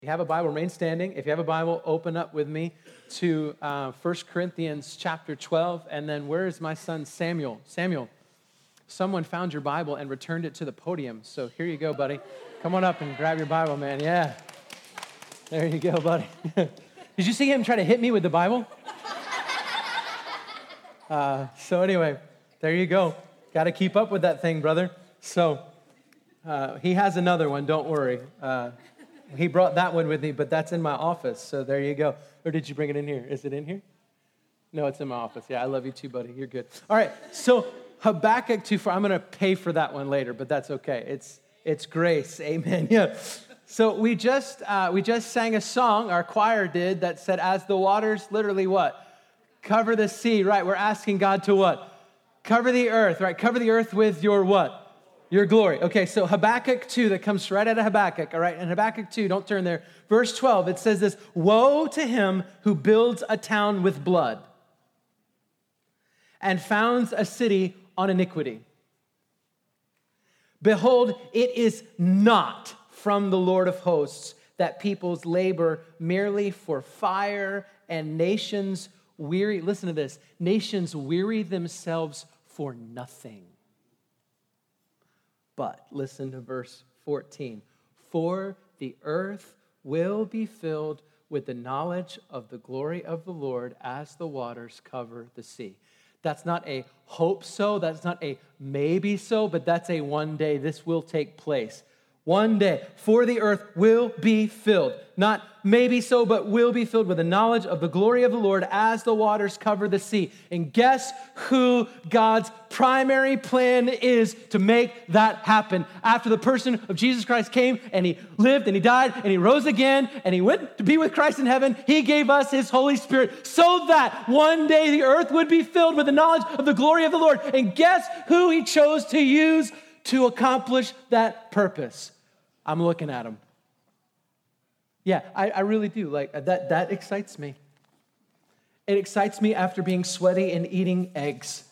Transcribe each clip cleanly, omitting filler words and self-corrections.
If you have a Bible, remain standing. If you have a Bible, open up with me to 1 Corinthians chapter 12. And then where is my son Samuel? Samuel, someone found your Bible and returned it to the podium. So here you go, buddy. Come on up and grab your Bible, man. Yeah. There you go, buddy. Did you see him try to hit me with the Bible? So anyway, there you go. Got to keep up with that thing, brother. So he has another one, don't worry. He brought that one with me, but that's in my office. So there you go. Or did you bring it in here? Is it in here? No, it's in my office. Yeah, I love you too, buddy. You're good. All right, so Habakkuk 2:4. I'm going to pay for that one later, but that's okay. It's grace. Amen. Yeah. So we just sang a song, our choir did, that said, as the waters, literally what? Cover the sea, right? We're asking God to what? Cover the earth, right? Cover the earth with your what? Your glory. Okay, so Habakkuk 2, that comes right out of Habakkuk, all right? And Habakkuk 2, don't turn there. Verse 12, it says this, woe to him who builds a town with blood and founds a city on iniquity. Behold, it is not from the Lord of hosts that peoples labor merely for fire and nations weary. Listen to this. Nations weary themselves for nothing. But listen to verse 14. For the earth will be filled with the knowledge of the glory of the Lord as the waters cover the sea. That's not a hope so, that's not a maybe so, but that's a one day this will take place. One day, for the earth will be filled. Not maybe so, but will be filled with the knowledge of the glory of the Lord as the waters cover the sea. And guess who God's primary plan is to make that happen? After the person of Jesus Christ came and he lived and he died and he rose again and he went to be with Christ in heaven, he gave us his Holy Spirit so that one day the earth would be filled with the knowledge of the glory of the Lord. And guess who he chose to use to accomplish that purpose? I'm looking at him. Yeah, I really do. Like that excites me. It excites me after being sweaty and eating eggs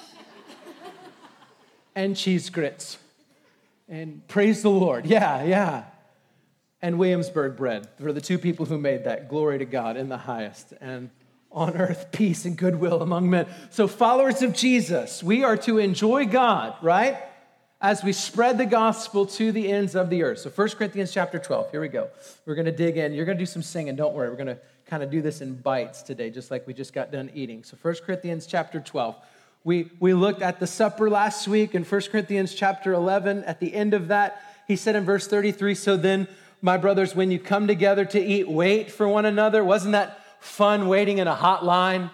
and cheese grits. And praise the Lord. Yeah. And Williamsburg bread for the two people who made that. Glory to God in the highest. And on earth, peace and goodwill among men. So followers of Jesus, we are to enjoy God, right? As we spread the gospel to the ends of the earth. So 1 Corinthians chapter 12, here we go. We're going to dig in. You're going to do some singing, don't worry. We're going to kind of do this in bites today, just like we just got done eating. So 1 Corinthians chapter 12. We looked at the supper last week in 1 Corinthians chapter 11. At the end of that, he said in verse 33, so then, my brothers, when you come together to eat, wait for one another. Wasn't that fun waiting in a hot line?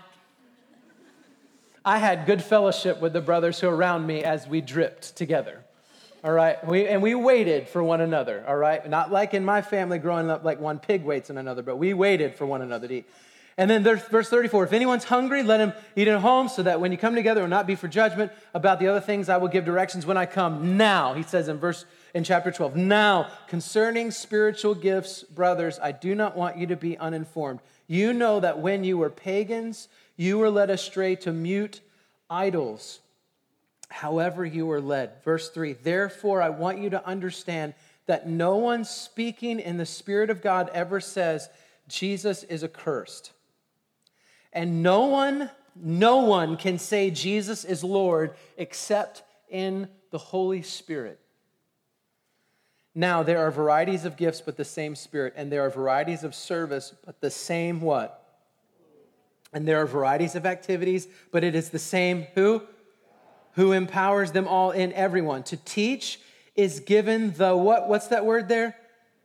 I had good fellowship with the brothers who were around me as we dripped together, all right? We waited for one another, all right? Not like in my family growing up, like one pig waits on another, but we waited for one another to eat. And then there's verse 34, if anyone's hungry, let him eat at home so that when you come together, it will not be for judgment. About the other things, I will give directions when I come. Now, he says in chapter 12, now, concerning spiritual gifts, brothers, I do not want you to be uninformed. You know that when you were pagans, you were led astray to mute idols, however you were led. Verse 3, therefore I want you to understand that no one speaking in the Spirit of God ever says Jesus is accursed. And no one can say Jesus is Lord except in the Holy Spirit. Now there are varieties of gifts, but the same Spirit. And there are varieties of service, but the same what? And there are varieties of activities, but it is the same who? Who empowers them all in everyone. To teach is given the what? What's that word there?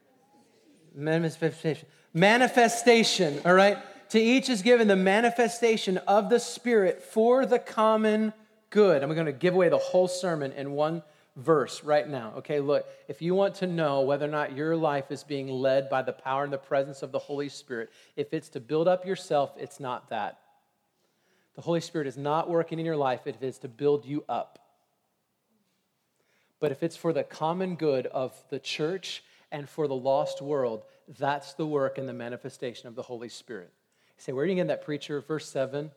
Manifestation, all right? To each is given the manifestation of the Spirit for the common good. I'm going to give away the whole sermon in one verse right now. Okay, look, if you want to know whether or not your life is being led by the power and the presence of the Holy Spirit, if it's to build up yourself, it's not that. The Holy Spirit is not working in your life, it is to build you up. But if it's for the common good of the church and for the lost world, that's the work and the manifestation of the Holy Spirit. You say, where are you getting that, preacher? Verse 7.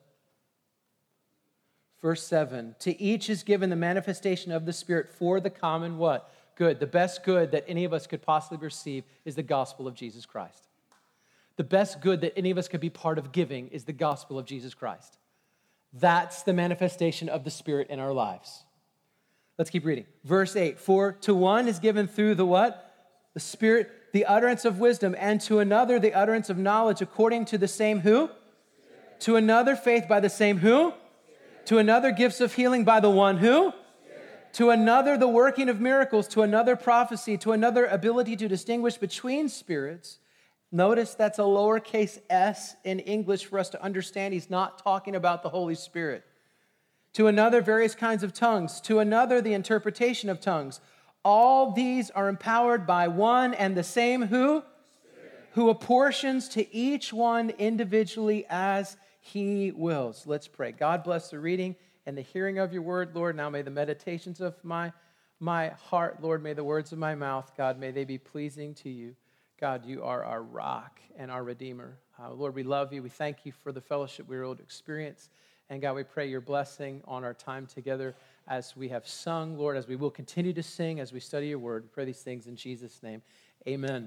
Verse 7, to each is given the manifestation of the Spirit for the common what? good, the best good that any of us could possibly receive is the gospel of Jesus Christ. The best good that any of us could be part of giving is the gospel of Jesus Christ. That's the manifestation of the Spirit in our lives. Let's keep reading. Verse 8, for to one is given through the what? The Spirit, the utterance of wisdom, and to another the utterance of knowledge according to the same who? Spirit. To another faith by the same who? Spirit. To another gifts of healing by the one who? Spirit. To another the working of miracles, to another prophecy, to another ability to distinguish between spirits. Notice that's a lowercase s in English for us to understand he's not talking about the Holy Spirit. To another, various kinds of tongues. To another, the interpretation of tongues. All these are empowered by one and the same who? Spirit. Who apportions to each one individually as he wills. Let's pray. God bless the reading and the hearing of your word, Lord. Now may the meditations of my heart, Lord, may the words of my mouth, God, may they be pleasing to you. God, you are our rock and our Redeemer. Lord, we love you. We thank you for the fellowship we were able to experience. And God, we pray your blessing on our time together as we have sung, Lord, as we will continue to sing, as we study your word. We pray these things in Jesus' name. Amen.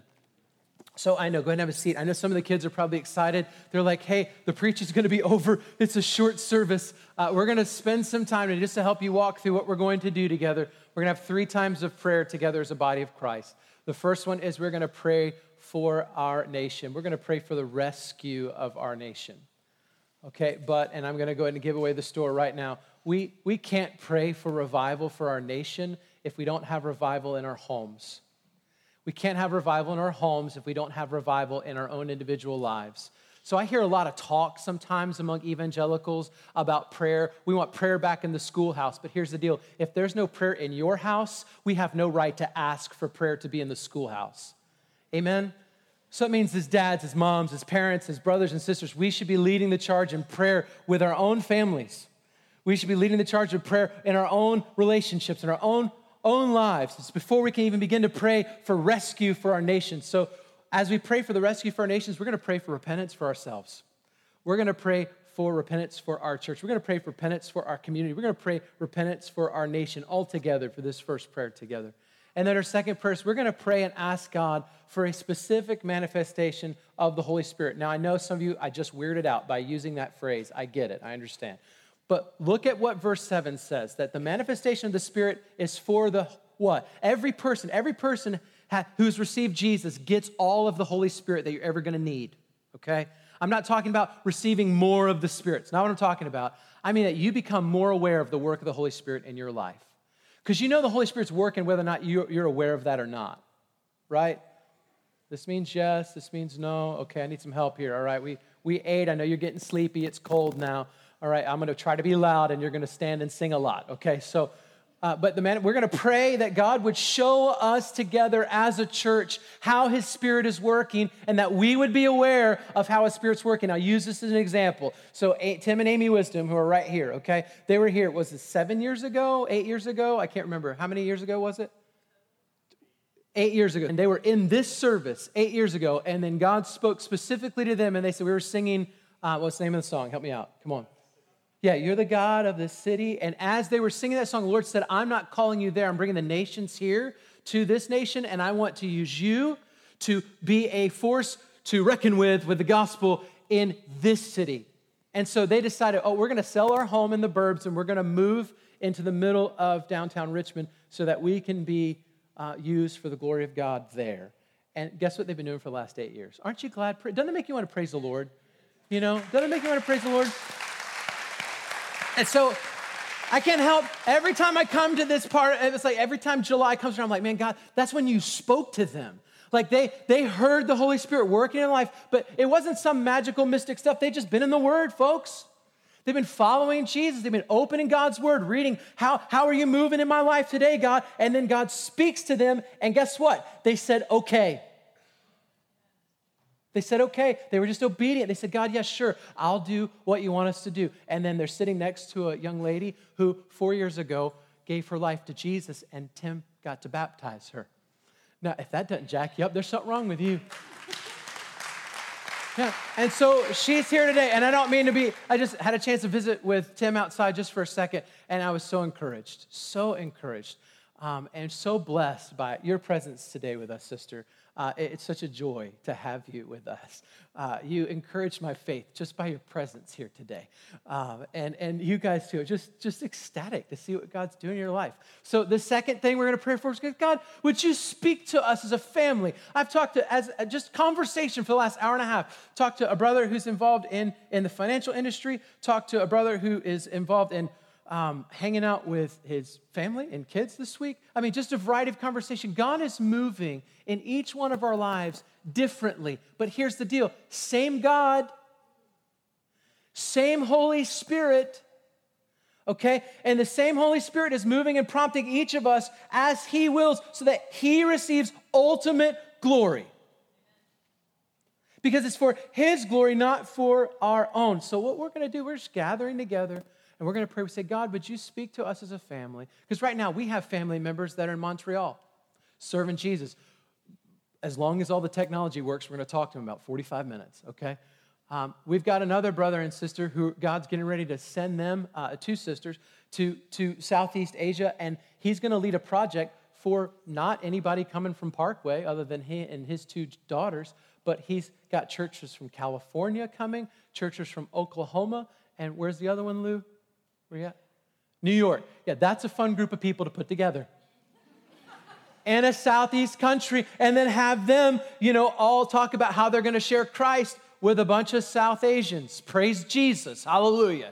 So I know, go ahead and have a seat. I know some of the kids are probably excited. They're like, hey, the preaching's going to be over. It's a short service. We're going to spend some time just to help you walk through what we're going to do together. We're going to have 3 times of prayer together as a body of Christ. The first one is we're going to pray for our nation. We're going to pray for the rescue of our nation. Okay, and I'm going to go ahead and give away the store right now. We can't pray for revival for our nation if we don't have revival in our homes. We can't have revival in our homes if we don't have revival in our own individual lives. So I hear a lot of talk sometimes among evangelicals about prayer. We want prayer back in the schoolhouse, but here's the deal. If there's no prayer in your house, we have no right to ask for prayer to be in the schoolhouse. Amen? So it means as dads, as moms, as parents, as brothers and sisters, we should be leading the charge in prayer with our own families. We should be leading the charge of prayer in our own relationships, in our own lives. It's before we can even begin to pray for rescue for our nation. So as we pray for the rescue for our nations, we're going to pray for repentance for ourselves. We're going to pray for repentance for our church. We're going to pray for repentance for our community. We're going to pray repentance for our nation all together for this first prayer together. And then our second prayer, we're going to pray and ask God for a specific manifestation of the Holy Spirit. Now, I know some of you, I just weirded out by using that phrase. I get it. I understand. But look at what verse 7 says, that the manifestation of the Spirit is for the what? Every person who's received Jesus gets all of the Holy Spirit that you're ever going to need, okay? I'm not talking about receiving more of the Spirit. It's not what I'm talking about. I mean that you become more aware of the work of the Holy Spirit in your life. Because you know the Holy Spirit's working whether or not you're aware of that or not, right? This means yes, this means no. Okay, I need some help here, all right? We ate, I know you're getting sleepy, it's cold now. All right, I'm going to try to be loud and you're going to stand and sing a lot, okay? So, we're going to pray that God would show us together as a church how his Spirit is working and that we would be aware of how his Spirit's working. I'll use this as an example. So Tim and Amy Wisdom, who are right here, okay? They were here, was it 7 years ago, 8 years ago? I can't remember. How many years ago was it? 8 years ago. And they were in this service 8 years ago, and then God spoke specifically to them, and they said, we were singing, what's the name of the song? Help me out. Come on. Yeah, you're the God of this city. And as they were singing that song, the Lord said, I'm not calling you there. I'm bringing the nations here to this nation, and I want to use you to be a force to reckon with the gospel in this city. And so they decided, we're going to sell our home in the burbs, and we're going to move into the middle of downtown Richmond so that we can be used for the glory of God there. And guess what they've been doing for the last 8 years? Aren't you glad? Doesn't it make you want to praise the Lord? You know, doesn't it make you want to praise the Lord? And so I can't help, every time I come to this part, it's like every time July comes around, I'm like, man, God, that's when you spoke to them. Like they heard the Holy Spirit working in life, but it wasn't some magical mystic stuff. They've just been in the Word, folks. They've been following Jesus. They've been opening God's Word, reading, how are you moving in my life today, God? And then God speaks to them, and guess what? They said, okay. They said, okay. They were just obedient. They said, God, yes, sure, I'll do what you want us to do. And then they're sitting next to a young lady who 4 years ago gave her life to Jesus, and Tim got to baptize her. Now, if that doesn't jack you up, there's something wrong with you. Yeah, and so she's here today, and I don't mean to be, I just had a chance to visit with Tim outside just for a second, and I was so encouraged. and so blessed by your presence today with us, sister. It's such a joy to have you with us. You encourage my faith just by your presence here today. And you guys too, just ecstatic to see what God's doing in your life. So the second thing we're going to pray for is, God, would you speak to us as a family? I've talked to, as just conversation for the last hour and a half, talked to a brother who's involved in the financial industry, talked to a brother who is involved in hanging out with his family and kids this week. I mean, just a variety of conversation. God is moving in each one of our lives differently. But here's the deal. Same God, same Holy Spirit, okay? And the same Holy Spirit is moving and prompting each of us as He wills so that He receives ultimate glory. Because it's for His glory, not for our own. So what we're going to do, we're just gathering together. And we're going to pray. We say, God, would you speak to us as a family? Because right now we have family members that are in Montreal serving Jesus. As long as all the technology works, we're going to talk to them about 45 minutes, okay? We've got another brother and sister who God's getting ready to send them, two sisters, to Southeast Asia. And he's going to lead a project for not anybody coming from Parkway other than he and his two daughters. But he's got churches from California coming, churches from Oklahoma. And where's the other one, Lou? Where you at? New York. Yeah, that's a fun group of people to put together. And a Southeast country, and then have them, all talk about how they're going to share Christ with a bunch of South Asians. Praise Jesus. Hallelujah.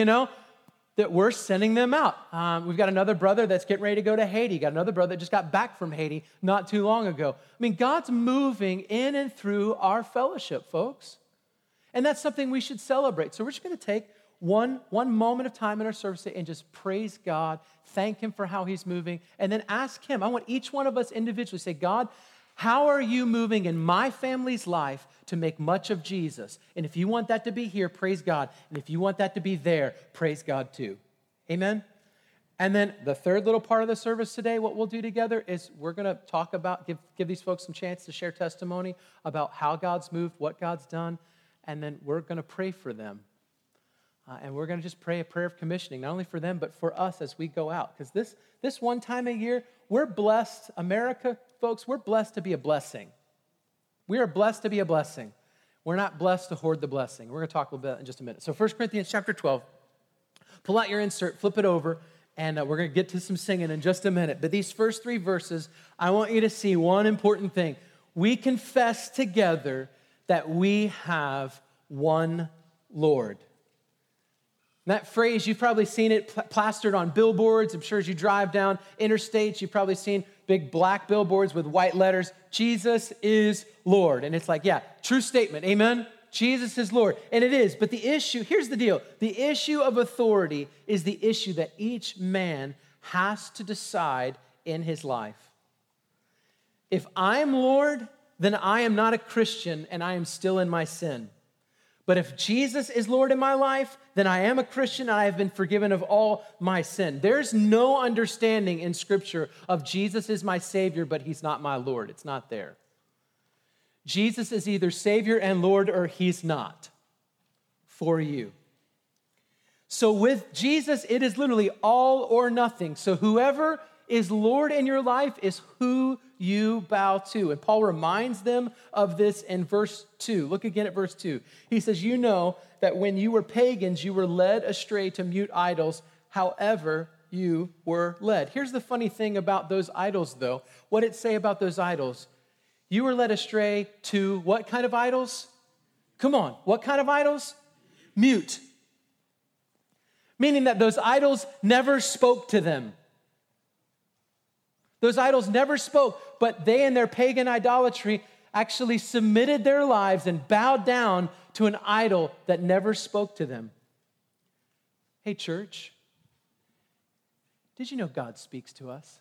That we're sending them out. We've got another brother that's getting ready to go to Haiti. Got another brother that just got back from Haiti not too long ago. I mean, God's moving in and through our fellowship, folks. And that's something we should celebrate. So we're just going to take one moment of time in our service and just praise God, thank Him for how He's moving, and then ask Him. I want each one of us individually to say, God, how are you moving in my family's life to make much of Jesus? And if you want that to be here, praise God. And if you want that to be there, praise God too. Amen? And then the third little part of the service today, what we'll do together is we're going to talk about, give these folks some chance to share testimony about how God's moved, what God's done, and then we're going to pray for them. And we're going to just pray a prayer of commissioning, not only for them, but for us as we go out. Because this one time a year, we're blessed. America, folks, we're blessed to be a blessing. We are blessed to be a blessing. We're not blessed to hoard the blessing. We're going to talk a little bit in just a minute. So 1 Corinthians chapter 12, pull out your insert, flip it over, and we're going to get to some singing in just a minute. But these first 3 verses, I want you to see one important thing. We confess together that we have one Lord. That phrase, you've probably seen it plastered on billboards. I'm sure as you drive down interstates, you've probably seen big black billboards with white letters. Jesus is Lord. And it's like, yeah, true statement. Amen? Jesus is Lord. And it is. But the issue, here's the deal. The issue of authority is the issue that each man has to decide in his life. If I'm Lord, then I am not a Christian and I am still in my sin. But if Jesus is Lord in my life, then I am a Christian and I have been forgiven of all my sin. There's no understanding in Scripture of Jesus is my Savior, but He's not my Lord. It's not there. Jesus is either Savior and Lord or He's not for you. So with Jesus, it is literally all or nothing. So whoever is Lord in your life is who you bow to. And Paul reminds them of this in verse 2. Look again at verse 2. He says, you know that when you were pagans, you were led astray to mute idols, however you were led. Here's the funny thing about those idols, though. What did it say about those idols? You were led astray to what kind of idols? Come on, what kind of idols? Mute. Meaning that those idols never spoke to them. Those idols never spoke, but they in their pagan idolatry actually submitted their lives and bowed down to an idol that never spoke to them. Hey, church, did you know God speaks to us?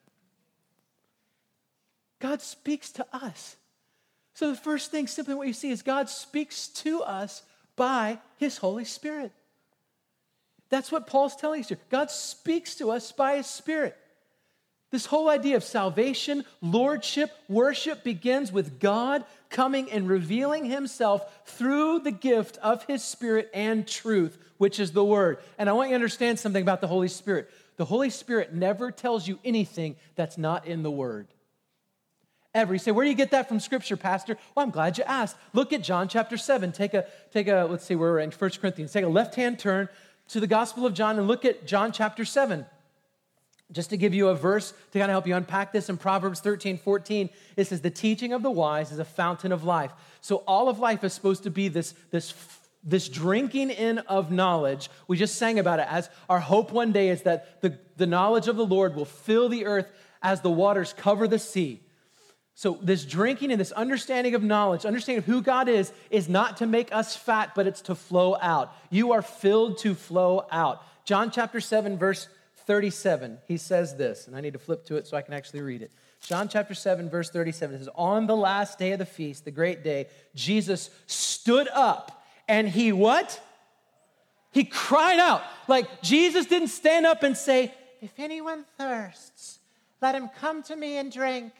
God speaks to us. So the first thing, simply what you see, is God speaks to us by His Holy Spirit. That's what Paul's telling us here. God speaks to us by His Spirit. This whole idea of salvation, lordship, worship begins with God coming and revealing Himself through the gift of His Spirit and truth, which is the Word. And I want you to understand something about the Holy Spirit. The Holy Spirit never tells you anything that's not in the Word. Ever. You say, where do you get that from Scripture, Pastor? Well, I'm glad you asked. Look at John chapter 7. Take a. Let's see, we're in 1 Corinthians. Take a left-hand turn to the Gospel of John and look at John chapter 7. Just to give you a verse to kind of help you unpack this, in Proverbs 13:14, it says, the teaching of the wise is a fountain of life. So all of life is supposed to be this drinking in of knowledge. We just sang about it. As our hope one day is that the knowledge of the Lord will fill the earth as the waters cover the sea. So this drinking and this understanding of knowledge, understanding of who God is not to make us fat, but it's to flow out. You are filled to flow out. John chapter 7, verse 37, he says this, and I need to flip to it so I can actually read it. John chapter 7, verse 37, it says, on the last day of the feast, the great day, Jesus stood up and he what? He cried out. Like Jesus didn't stand up and say, if anyone thirsts, let him come to me and drink.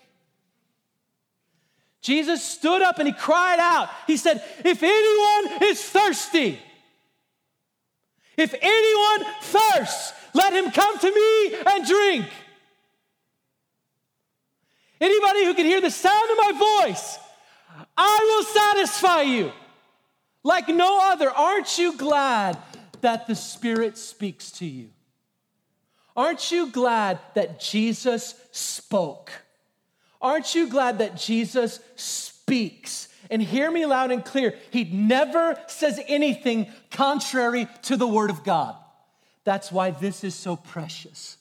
Jesus stood up and he cried out. He said, if anyone is thirsty, if anyone thirsts, let him come to me and drink. Anybody who can hear the sound of my voice, I will satisfy you like no other. Aren't you glad that the Spirit speaks to you? Aren't you glad that Jesus spoke? Aren't you glad that Jesus speaks? And hear me loud and clear. He never says anything contrary to the Word of God. That's why this is so precious.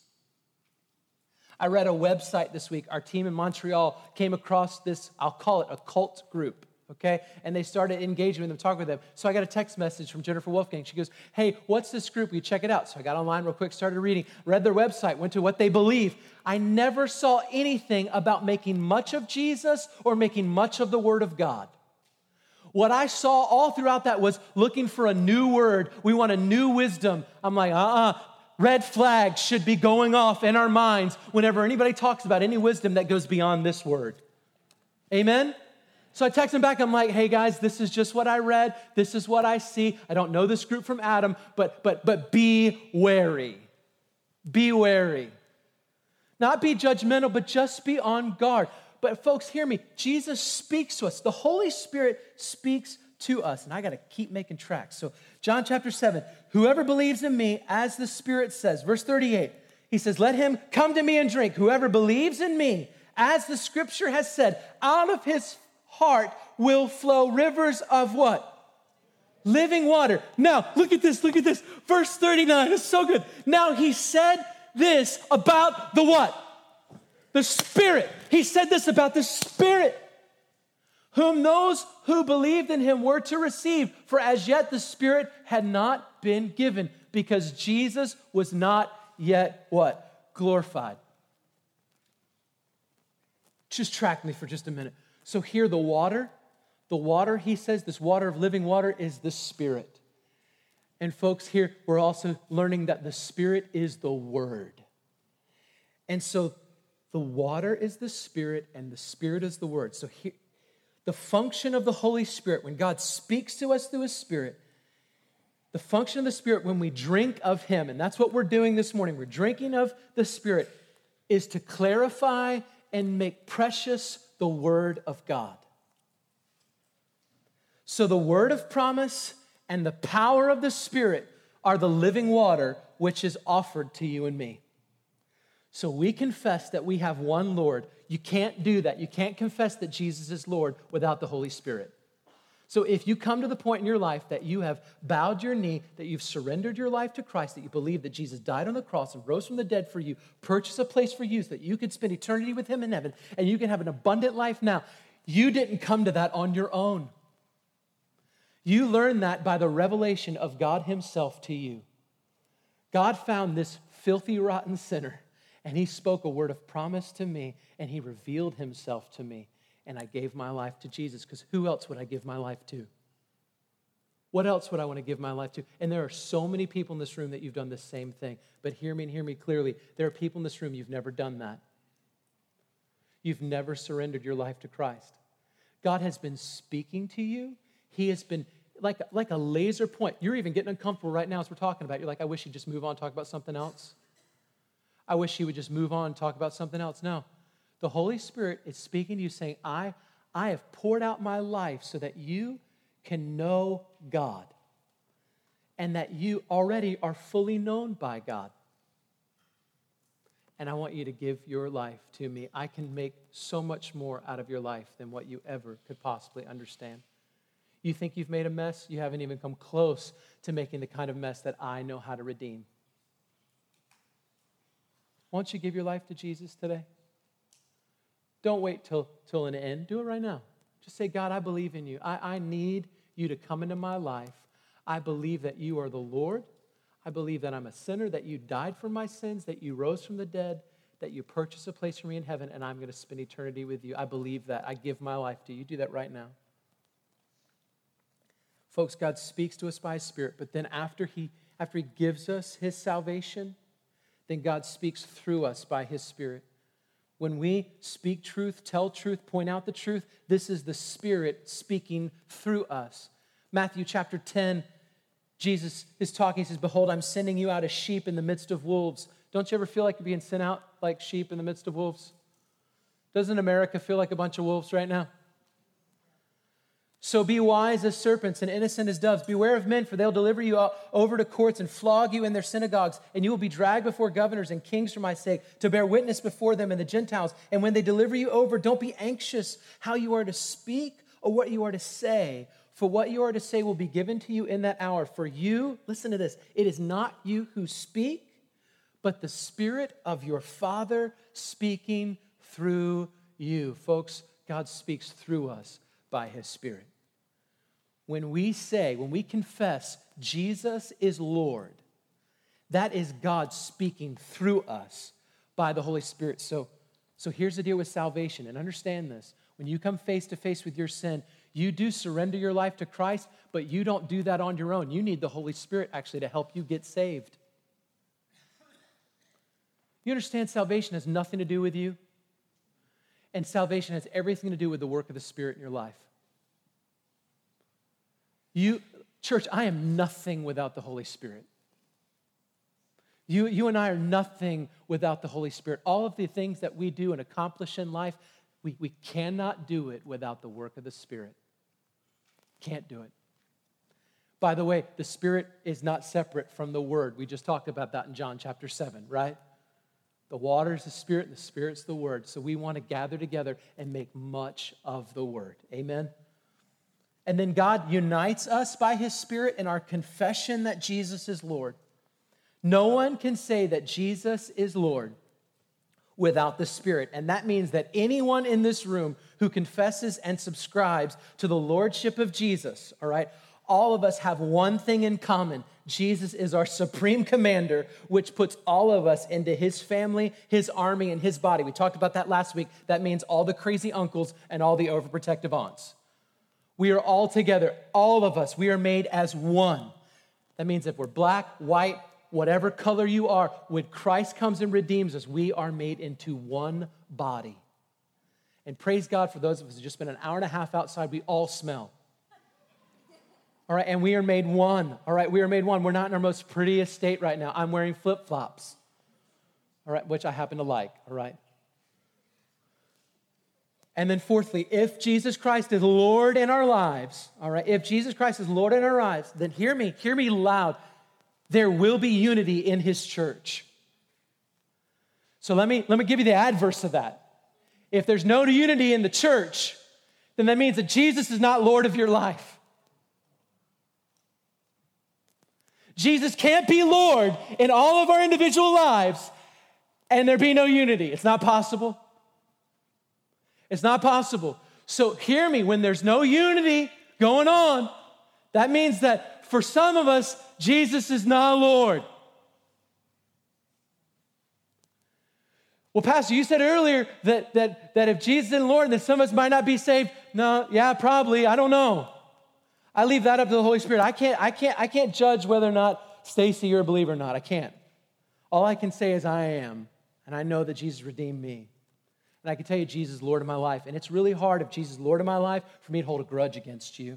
I read a website this week. Our team in Montreal came across this, I'll call it a cult group, okay? And they started engaging with them, talking with them. So I got a text message from Jennifer Wolfgang. She goes, hey, what's this group? Will you check it out? So I got online real quick, started reading, read their website, went to what they believe. I never saw anything about making much of Jesus or making much of the Word of God. What I saw all throughout that was looking for a new word. We want a new wisdom. I'm like, red flags should be going off in our minds whenever anybody talks about any wisdom that goes beyond this word. Amen? So I text them back. I'm like, hey guys, this is just what I read. This is what I see. I don't know this group from Adam, but be wary. Be wary. Not be judgmental, but just be on guard. But folks, hear me. Jesus speaks to us. The Holy Spirit speaks to us. And I got to keep making tracks. So John chapter 7, whoever believes in me, as the Spirit says, verse 38, he says, let him come to me and drink. Whoever believes in me, as the Scripture has said, out of his heart will flow rivers of what? Living water. Now, look at this. Verse 39 is so good. Now he said this about the what? The Spirit. He said this about the Spirit, whom those who believed in him were to receive. For as yet the Spirit had not been given, because Jesus was not yet what? Glorified. Just track me for just a minute. So here the water, he says, this water of living water is the Spirit. And folks, here we're also learning that the Spirit is the Word. And so the water is the Spirit, and the Spirit is the Word. So here, the function of the Holy Spirit, when God speaks to us through His Spirit, the function of the Spirit when we drink of Him, and that's what we're doing this morning, we're drinking of the Spirit, is to clarify and make precious the Word of God. So the word of promise and the power of the Spirit are the living water which is offered to you and me. So we confess that we have one Lord. You can't do that. You can't confess that Jesus is Lord without the Holy Spirit. So if you come to the point in your life that you have bowed your knee, that you've surrendered your life to Christ, that you believe that Jesus died on the cross and rose from the dead for you, purchased a place for you so that you could spend eternity with Him in heaven, and you can have an abundant life now, you didn't come to that on your own. You learned that by the revelation of God Himself to you. God found this filthy, rotten sinner, and He spoke a word of promise to me, and He revealed Himself to me, and I gave my life to Jesus, because who else would I give my life to? What else would I want to give my life to? And there are so many people in this room that you've done the same thing, but hear me and hear me clearly. There are people in this room, you've never done that. You've never surrendered your life to Christ. God has been speaking to you. He has been like a laser point. You're even getting uncomfortable right now as we're talking about it. You're like, I wish you'd just move on and talk about something else. I wish he would just move on and talk about something else. No. The Holy Spirit is speaking to you saying, I have poured out my life so that you can know God and that you already are fully known by God. And I want you to give your life to me. I can make so much more out of your life than what you ever could possibly understand. You think you've made a mess? You haven't even come close to making the kind of mess that I know how to redeem. Won't you give your life to Jesus today? Don't wait till an end. Do it right now. Just say, God, I believe in you. I need you to come into my life. I believe that you are the Lord. I believe that I'm a sinner, that you died for my sins, that you rose from the dead, that you purchased a place for me in heaven, and I'm going to spend eternity with you. I believe that. I give my life to you. Do that right now. Folks, God speaks to us by His Spirit, but then after He gives us His salvation, then God speaks through us by His Spirit. When we speak truth, tell truth, point out the truth, this is the Spirit speaking through us. Matthew chapter 10, Jesus is talking. He says, behold, I'm sending you out as sheep in the midst of wolves. Don't you ever feel like you're being sent out like sheep in the midst of wolves? Doesn't America feel like a bunch of wolves right now? So be wise as serpents and innocent as doves. Beware of men, for they'll deliver you over to courts and flog you in their synagogues, and you will be dragged before governors and kings for my sake, to bear witness before them and the Gentiles. And when they deliver you over, don't be anxious how you are to speak or what you are to say, for what you are to say will be given to you in that hour. For you, listen to this, it is not you who speak, but the Spirit of your Father speaking through you. Folks, God speaks through us by His Spirit. When we confess Jesus is Lord, that is God speaking through us by the Holy Spirit. So here's the deal with salvation, and understand this. When you come face to face with your sin, you do surrender your life to Christ, but you don't do that on your own. You need the Holy Spirit actually to help you get saved. You understand salvation has nothing to do with you, and salvation has everything to do with the work of the Spirit in your life. Church, I am nothing without the Holy Spirit. You and I are nothing without the Holy Spirit. All of the things that we do and accomplish in life, we cannot do it without the work of the Spirit. Can't do it. By the way, the Spirit is not separate from the Word. We just talked about that in John chapter 7, right? The water is the Spirit and the Spirit's the Word. So we want to gather together and make much of the Word. Amen? And then God unites us by His Spirit in our confession that Jesus is Lord. No one can say that Jesus is Lord without the Spirit. And that means that anyone in this room who confesses and subscribes to the Lordship of Jesus, all right, all of us have one thing in common. Jesus is our supreme commander, which puts all of us into His family, His army, and His body. We talked about that last week. That means all the crazy uncles and all the overprotective aunts. We are all together, all of us. We are made as one. That means if we're black, white, whatever color you are, when Christ comes and redeems us, we are made into one body. And praise God for those of us who just spent an hour and a half outside, we all smell. All right, and we are made one. All right, we are made one. We're not in our most prettiest state right now. I'm wearing flip-flops, all right, which I happen to like, all right? And then fourthly, if Jesus Christ is Lord in our lives, all right, if Jesus Christ is Lord in our lives, then hear me loud. There will be unity in His church. So let me give you the adverse of that. If there's no unity in the church, then that means that Jesus is not Lord of your life. Jesus can't be Lord in all of our individual lives and there be no unity. It's not possible. It's not possible. So hear me, when there's no unity going on, that means that for some of us, Jesus is not Lord. Well, Pastor, you said earlier that if Jesus isn't Lord, then some of us might not be saved. No, yeah, probably. I don't know. I leave that up to the Holy Spirit. I can't judge whether or not Stacy, you're a believer or not. I can't. All I can say is I am, and I know that Jesus redeemed me. And I can tell you Jesus is Lord of my life. And it's really hard, if Jesus is Lord of my life, for me to hold a grudge against you.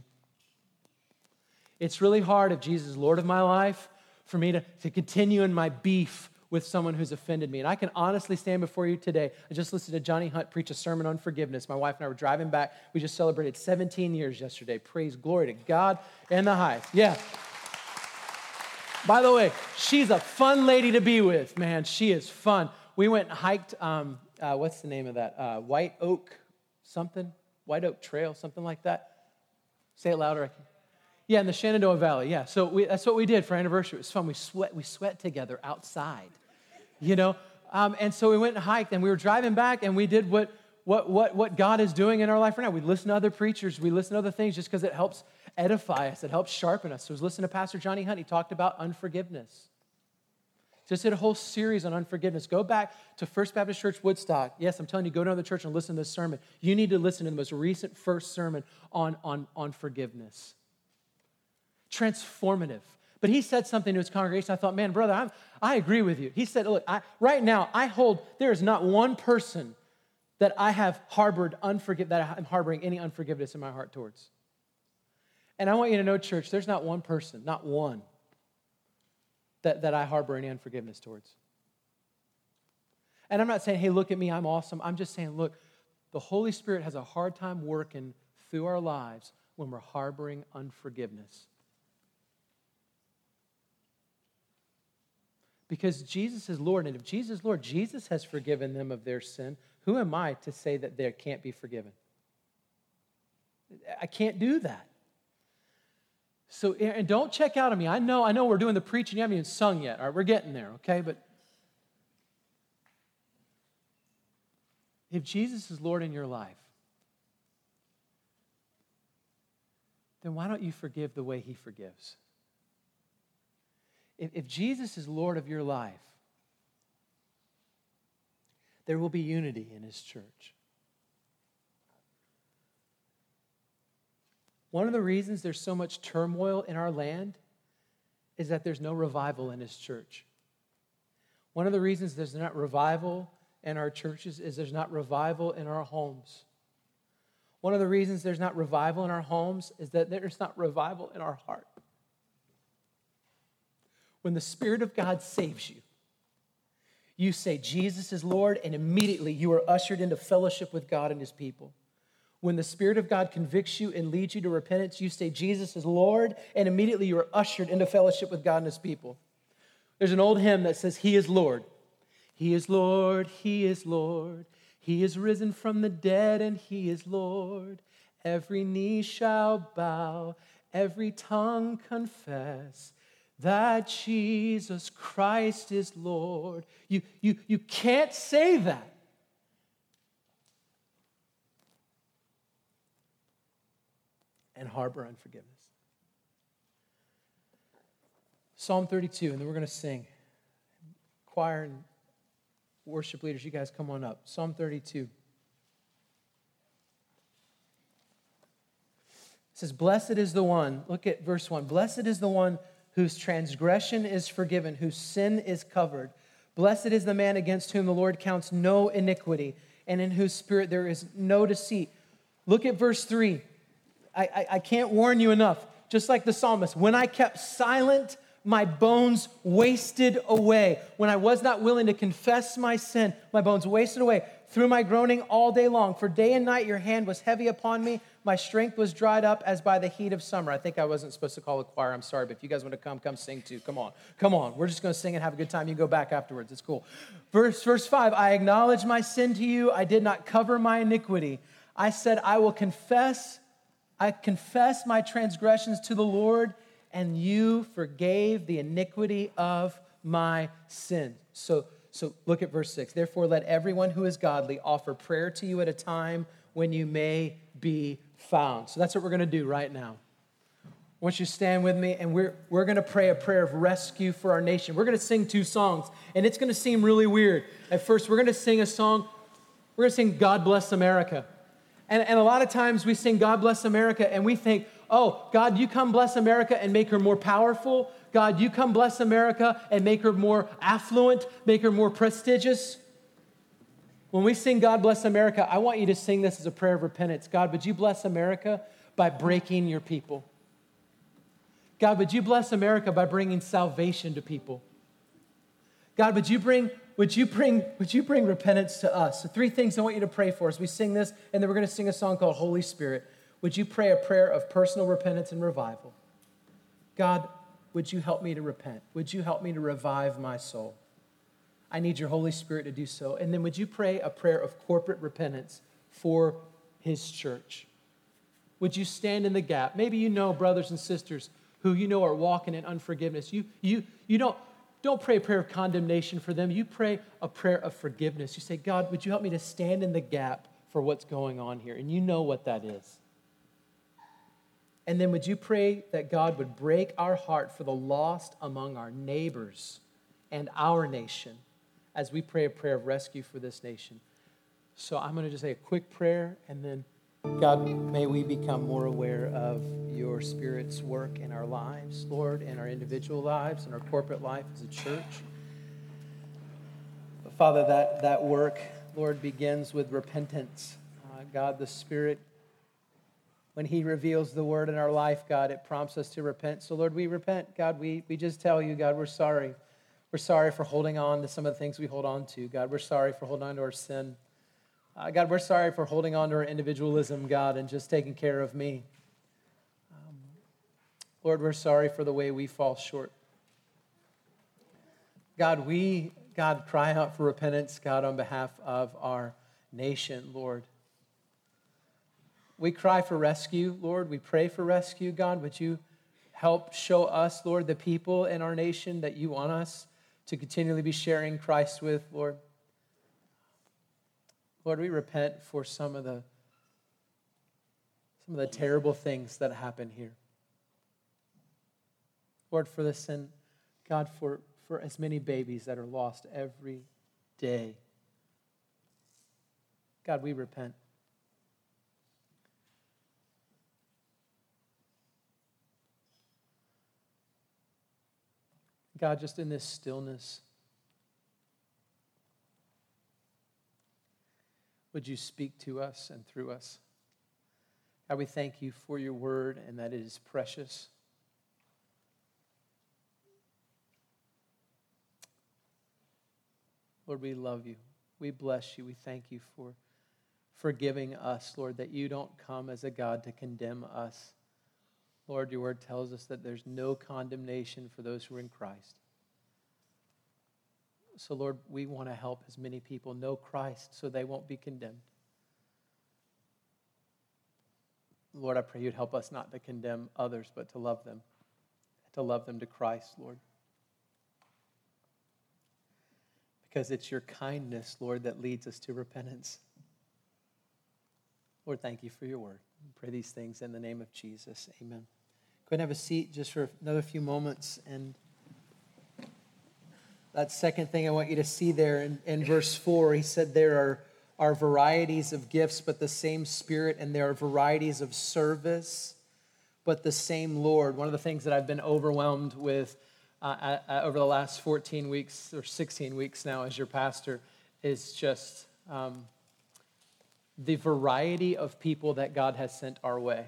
It's really hard, if Jesus is Lord of my life, for me to continue in my beef with someone who's offended me. And I can honestly stand before you today. I just listened to Johnny Hunt preach a sermon on forgiveness. My wife and I were driving back. We just celebrated 17 years yesterday. Praise, glory to God in the highest. Yeah. By the way, she's a fun lady to be with, man. She is fun. We went and hiked, what's the name of that? White Oak something? White Oak Trail, something like that. Say it louder. Yeah, in the Shenandoah Valley, yeah. So that's what we did for our anniversary. It was fun. We sweat together outside, you know. And so we went and hiked, and we were driving back, and we did what God is doing in our life right now. We listen to other preachers. We listen to other things just because it helps edify us. It helps sharpen us. So I was listening to Pastor Johnny Hunt. He talked about unforgiveness. Just did a whole series on unforgiveness. Go back to First Baptist Church Woodstock. Yes, I'm telling you, go to another church and listen to this sermon. You need to listen to the most recent first sermon on forgiveness. Transformative. But he said something to his congregation. I thought, man, brother, I agree with you. He said, look, right now, there is not one person that I have harbored that I'm harboring any unforgiveness in my heart towards. And I want you to know, church, there's not one person, not one, that I harbor any unforgiveness towards. And I'm not saying, hey, look at me, I'm awesome. I'm just saying, look, the Holy Spirit has a hard time working through our lives when we're harboring unforgiveness. Because Jesus is Lord, and if Jesus is Lord, Jesus has forgiven them of their sin. Who am I to say that they can't be forgiven? I can't do that. So, and don't check out on me. I know we're doing the preaching. You haven't even sung yet. All right, we're getting there, okay? But if Jesus is Lord in your life, then why don't you forgive the way he forgives? If Jesus is Lord of your life, there will be unity in his church. One of the reasons there's so much turmoil in our land is that there's no revival in his church. One of the reasons there's not revival in our churches is there's not revival in our homes. One of the reasons there's not revival in our homes is that there's not revival in our heart. When the Spirit of God saves you, you say, Jesus is Lord, and immediately you are ushered into fellowship with God and his people. When the Spirit of God convicts you and leads you to repentance, you say, Jesus is Lord, and immediately you are ushered into fellowship with God and his people. There's an old hymn that says, He is Lord. He is Lord, He is Lord. He is risen from the dead, and He is Lord. Every knee shall bow, every tongue confess that Jesus Christ is Lord. You can't say that and harbor unforgiveness. Psalm 32, and then we're going to sing. Choir and worship leaders, you guys come on up. Psalm 32. It says, blessed is the one, look at verse 1. Blessed is the one whose transgression is forgiven, whose sin is covered. Blessed is the man against whom the Lord counts no iniquity, and in whose spirit there is no deceit. Look at verse 3. I can't warn you enough. Just like the psalmist, when I kept silent, my bones wasted away. When I was not willing to confess my sin, my bones wasted away through my groaning all day long. For day and night your hand was heavy upon me. My strength was dried up as by the heat of summer. I think I wasn't supposed to call a choir. I'm sorry, but if you guys want to come sing too. Come on. We're just going to sing and have a good time. You can go back afterwards. It's cool. Verse 5, I acknowledge my sin to you. I did not cover my iniquity. I said, I confess my transgressions to the Lord, and you forgave the iniquity of my sin. So look at verse 6. Therefore, let everyone who is godly offer prayer to you at a time when you may be found. So that's what we're going to do right now. I want you to stand with me, and we're going to pray a prayer of rescue for our nation. We're going to sing two songs, and it's going to seem really weird. At first, we're going to sing a song. We're going to sing God Bless America. And a lot of times we sing God Bless America, and we think, oh, God, you come bless America and make her more powerful. God, you come bless America and make her more affluent, make her more prestigious. When we sing God Bless America, I want you to sing this as a prayer of repentance. God, would you bless America by breaking your people? God, would you bless America by bringing salvation to people? God, would you bring repentance to us? So 3 things I want you to pray for as we sing this, and then we're going to sing a song called Holy Spirit. Would you pray a prayer of personal repentance and revival? God, would you help me to repent? Would you help me to revive my soul? I need your Holy Spirit to do so. And then would you pray a prayer of corporate repentance for his church? Would you stand in the gap? Maybe you know brothers and sisters who you know are walking in unforgiveness. You don't pray a prayer of condemnation for them. You pray a prayer of forgiveness. You say, God, would you help me to stand in the gap for what's going on here? And you know what that is. And then would you pray that God would break our heart for the lost among our neighbors and our nation as we pray a prayer of rescue for this nation? So I'm going to just say a quick prayer, and then God, may we become more aware of your Spirit's work in our lives, Lord, in our individual lives, in our corporate life as a church. Father, that work, Lord, begins with repentance. God, the Spirit, when he reveals the word in our life, God, it prompts us to repent. So, Lord, we repent. God, we just tell you, God, we're sorry. We're sorry for holding on to some of the things we hold on to. God, we're sorry for holding on to our sin. God, we're sorry for holding on to our individualism, God, and just taking care of me. Lord, we're sorry for the way we fall short. God, we cry out for repentance, God, on behalf of our nation, Lord. We cry for rescue, Lord. We pray for rescue, God. Would you help show us, Lord, the people in our nation that you want us to continually be sharing Christ with, Lord. Lord, we repent for some of the terrible things that happen here. Lord, for the sin, God, for as many babies that are lost every day. God, we repent. God, just in this stillness, would you speak to us and through us? God, we thank you for your word and that it is precious. Lord, we love you. We bless you. We thank you for forgiving us, Lord, that you don't come as a God to condemn us. Lord, your word tells us that there's no condemnation for those who are in Christ. So, Lord, we want to help as many people know Christ so they won't be condemned. Lord, I pray you'd help us not to condemn others, but to love them to Christ, Lord. Because it's your kindness, Lord, that leads us to repentance. Lord, thank you for your word. I pray these things in the name of Jesus. Amen. Go ahead and have a seat just for another few moments. And that second thing I want you to see there in verse 4, he said there are varieties of gifts, but the same Spirit, and there are varieties of service, but the same Lord. One of the things that I've been overwhelmed with over the last 14 weeks or 16 weeks now as your pastor is just the variety of people that God has sent our way.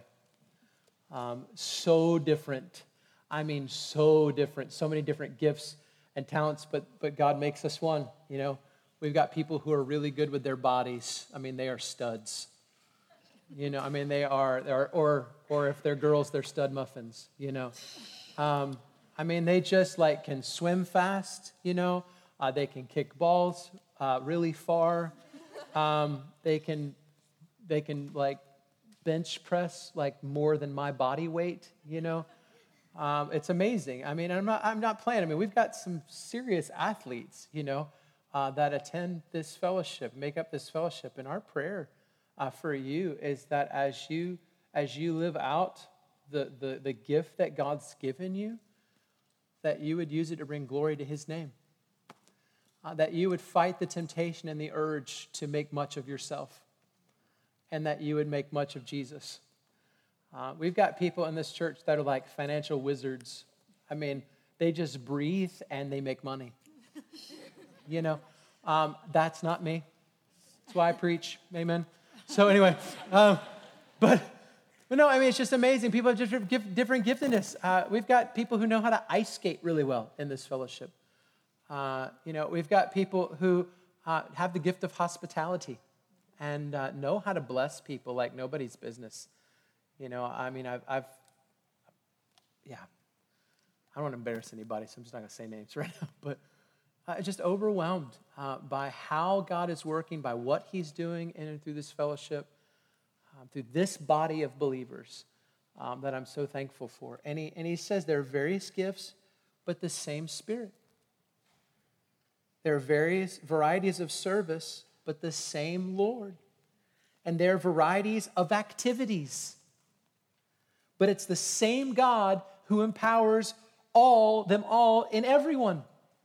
So different. I mean, so different. So many different gifts and talents, but God makes us one, you know. We've got people who are really good with their bodies. I mean, they are studs. You know, I mean, they are or if they're girls, they're stud muffins, you know. I mean, they just like can swim fast, you know. They can kick balls really far. They can like bench press like more than my body weight, you know. It's amazing. I mean, I'm not playing. I mean, we've got some serious athletes, you know, that attend this fellowship, make up this fellowship. And our prayer for you is that as you live out the gift that God's given you, that you would use it to bring glory to his name. That you would fight the temptation and the urge to make much of yourself, and that you would make much of Jesus. We've got people in this church that are like financial wizards. I mean, they just breathe and they make money. You know, that's not me. That's why I preach. Amen. So anyway, but no, I mean, it's just amazing. People have different giftedness. We've got people who know how to ice skate really well in this fellowship. We've got people who have the gift of hospitality and know how to bless people like nobody's business. I don't want to embarrass anybody, so I'm just not going to say names right now, but just overwhelmed by how God is working, by what he's doing in and through this fellowship, through this body of believers that I'm so thankful for. And he says there are various gifts, but the same Spirit. There are various varieties of service, but the same Lord. And there are varieties of activities, but it's the same God who empowers them all in everyone.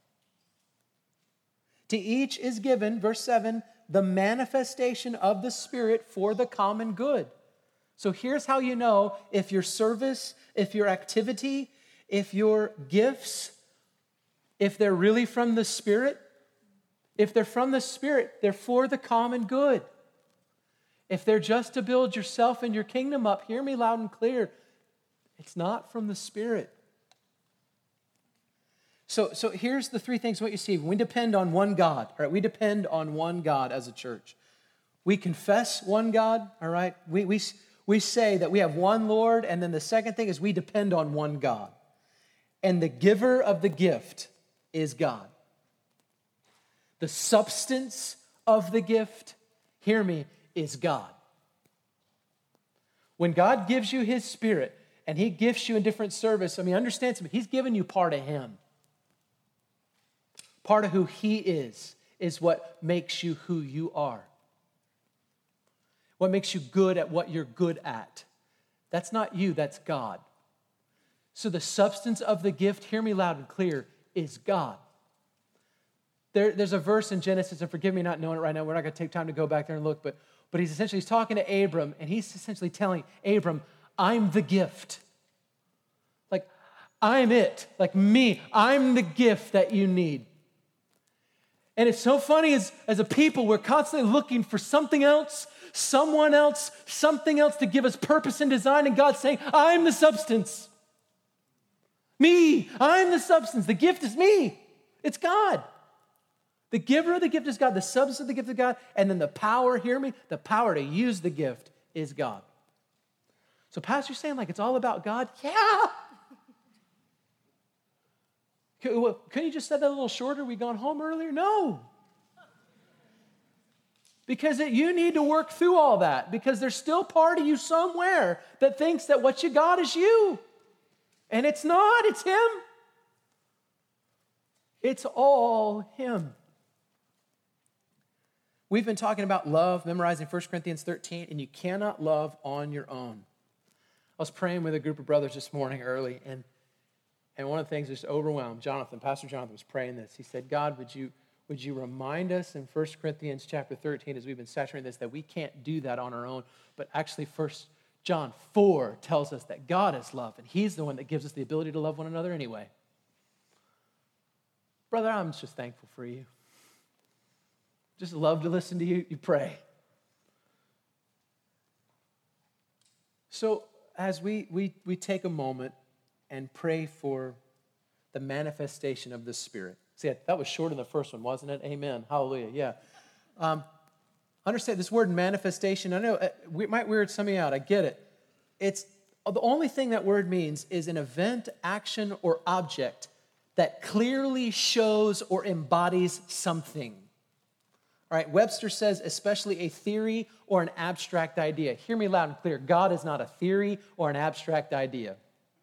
To each is given, verse 7, the manifestation of the Spirit for the common good. So here's how you know if your service, if your activity, if your gifts, if they're really from the Spirit. If they're from the Spirit, they're for the common good. If they're just to build yourself and your kingdom up, hear me loud and clear, it's not from the Spirit. So here's the three things what you see. We depend on one God, all right? We depend on one God as a church. We confess one God, all right? We say that we have one Lord, and then the second thing is we depend on one God. And the giver of the gift is God. The substance of the gift, hear me, is God. When God gives you his Spirit and he gifts you in different service, understand something, he's given you part of him. Part of who he is what makes you who you are. What makes you good at what you're good at. That's not you, that's God. So the substance of the gift, hear me loud and clear, is God. There's a verse in Genesis, and forgive me not knowing it right now, we're not going to take time to go back there and look, but he's talking to Abram, and he's essentially telling Abram, I'm the gift. Like, I'm it. Like me, I'm the gift that you need. And it's so funny as a people, we're constantly looking for something else, someone else, something else to give us purpose and design, and God's saying, I'm the substance. Me, I'm the substance. The gift is me. It's God. The giver of the gift is God. The substance of the gift is God. And then the power, hear me, the power to use the gift is God. So Pastor's saying like it's all about God? Yeah. Couldn't you just said that a little shorter? We gone home earlier? No. Because you need to work through all that. Because there's still part of you somewhere that thinks that what you got is you. And it's not. It's him. It's all him. We've been talking about love, memorizing 1 Corinthians 13, and you cannot love on your own. I was praying with a group of brothers this morning early, and one of the things just overwhelmed. Pastor Jonathan was praying this. He said, God, would you remind us in 1 Corinthians chapter 13, as we've been saturating this, that we can't do that on our own, but actually 1 John 4 tells us that God is love, and he's the one that gives us the ability to love one another anyway. Brother, I'm just thankful for you. Just love to listen to you pray. So as we take a moment and pray for the manifestation of the Spirit. See, that was short in the first one, wasn't it? Amen. Hallelujah. Yeah. Understand this word manifestation. I know it might weird some of you out. I get it. It's the only thing that word means is an event, action, or object that clearly shows or embodies something. All right, Webster says especially a theory or an abstract idea. Hear me loud and clear. God is not a theory or an abstract idea.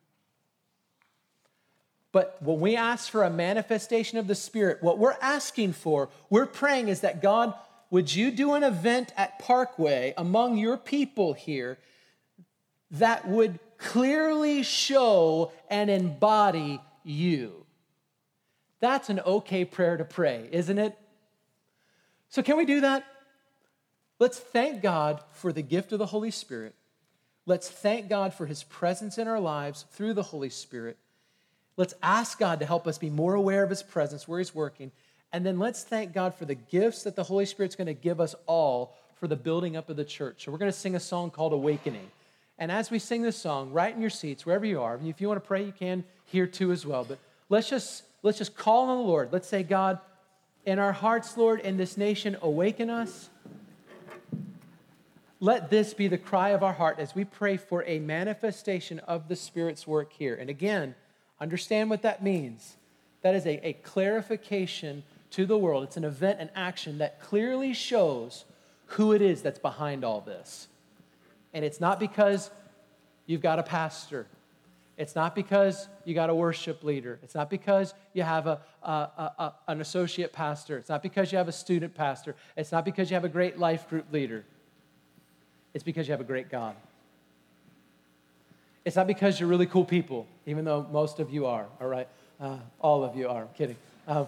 But when we ask for a manifestation of the Spirit, what we're asking for, we're praying is that God, would you do an event at Parkway among your people here that would clearly show and embody you? That's an okay prayer to pray, isn't it? So can we do that? Let's thank God for the gift of the Holy Spirit. Let's thank God for his presence in our lives through the Holy Spirit. Let's ask God to help us be more aware of his presence, where he's working. And then let's thank God for the gifts that the Holy Spirit's going to give us all for the building up of the church. So we're going to sing a song called Awakening. And as we sing this song, right in your seats, wherever you are, if you want to pray, you can here too as well. But let's let's just call on the Lord. Let's say, God, in our hearts, Lord, in this nation, awaken us. Let this be the cry of our heart as we pray for a manifestation of the Spirit's work here. And again, understand what that means. That is a clarification to the world. It's an event, an action that clearly shows who it is that's behind all this. And it's not because you've got a pastor. It's not because you got a worship leader. It's not because you have an associate pastor. It's not because you have a student pastor. It's not because you have a great life group leader. It's because you have a great God. It's not because you're really cool people, even though most of you are, all right? All of you are, I'm kidding.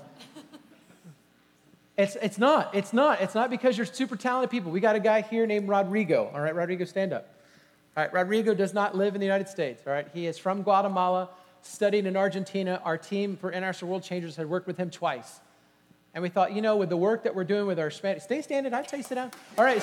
It's not because you're super talented people. We got a guy here named Rodrigo, all right? Rodrigo, stand up. All right, Rodrigo does not live in the United States, all right? He is from Guatemala, studied in Argentina. Our team for International World Changers had worked with him twice. And we thought, with the work that we're doing with our Spanish, stay standing, I'd tell you sit down. All right,